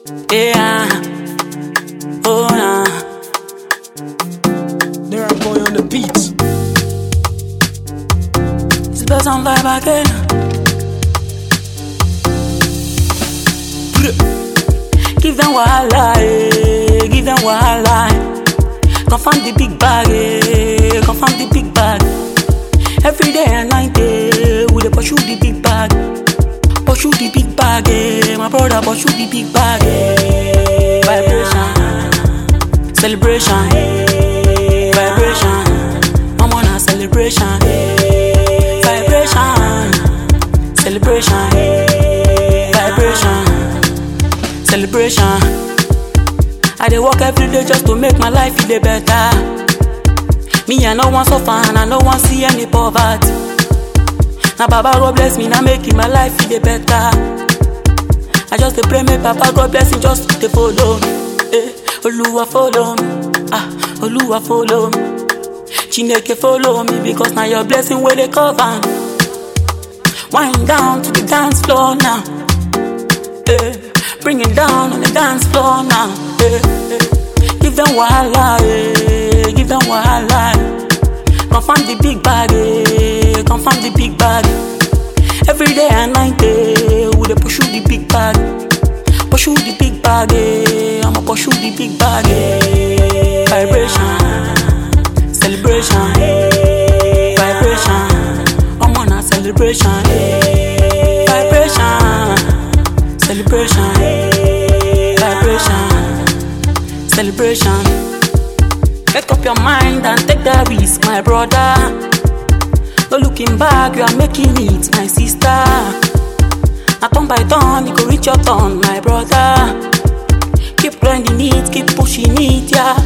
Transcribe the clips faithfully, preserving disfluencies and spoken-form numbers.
Yeah, oh nah. There I boy on the beat. It's best on vibe again. Give them wahala, eh. Give them wahala. Confirm the big bag, eh. Confirm the big bag. Every day and night, eh. We dey pursue the big bag. Pursue the big bag, eh. My brother pursue the big bag, eh. Vibration, celebration, eh. Vibration, I'm on a celebration, eh. Vibration, celebration, eh. Vibration, celebration. I dey work every day just to make my life feel better. Me, I no want suffer and I no want see any poverty. Now Baba God bless me, now making my life feel better. I just dey pray, make Papa God bless me, just to follow me. Eh, Oluwa follow me, ah, Oluwa follow me. Chineke follow me, because now your blessing where they cover. Wind down to the dance floor now. Eh, bring it down on the dance floor now. Eh, eh. Give them wahala, eh. Give them wahala. Confirm the big bag, eh. Confirm the big bag. Every day and night, eh. We dey pursue the big bag. Pursue the big bag, eh. I'ma pursue the big bag, eh. Vibration, celebration, eh. Vibration, I'm on a celebration, eh. Vibration, celebration, eh. Vibration, celebration. Make up your mind and take the risk, my brother. No looking back, you are making it, my sister. Now turn by turn, you go reach your turn, my brother. Keep grinding it, keep pushing it, yeah.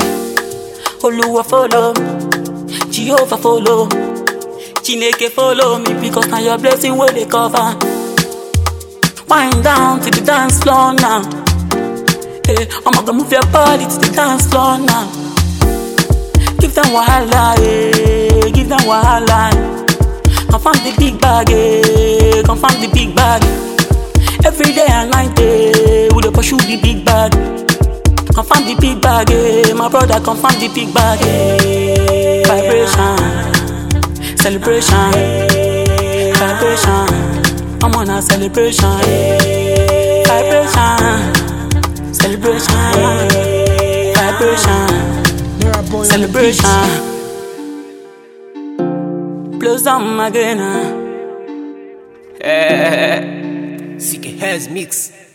Oluwa follow, Jehovah follow, Chineke follow me, because now your blessing will they cover. Wind down to the dance floor now. Hey, I'm gonna move your body to the dance floor now. Give them wahala, eh. Give them wahala. Confirm the big bag, eh. Confirm the big bag. Every day and night, eh. We dey pursue the big bag. Confirm the big bag, eh. My brother, confirm the big bag, eh. Vibration, celebration, eh. Vibration, I'm on a celebration, eh. Vibration, celebration, eh. Vibration, celebration. Blows on again. C K has mix.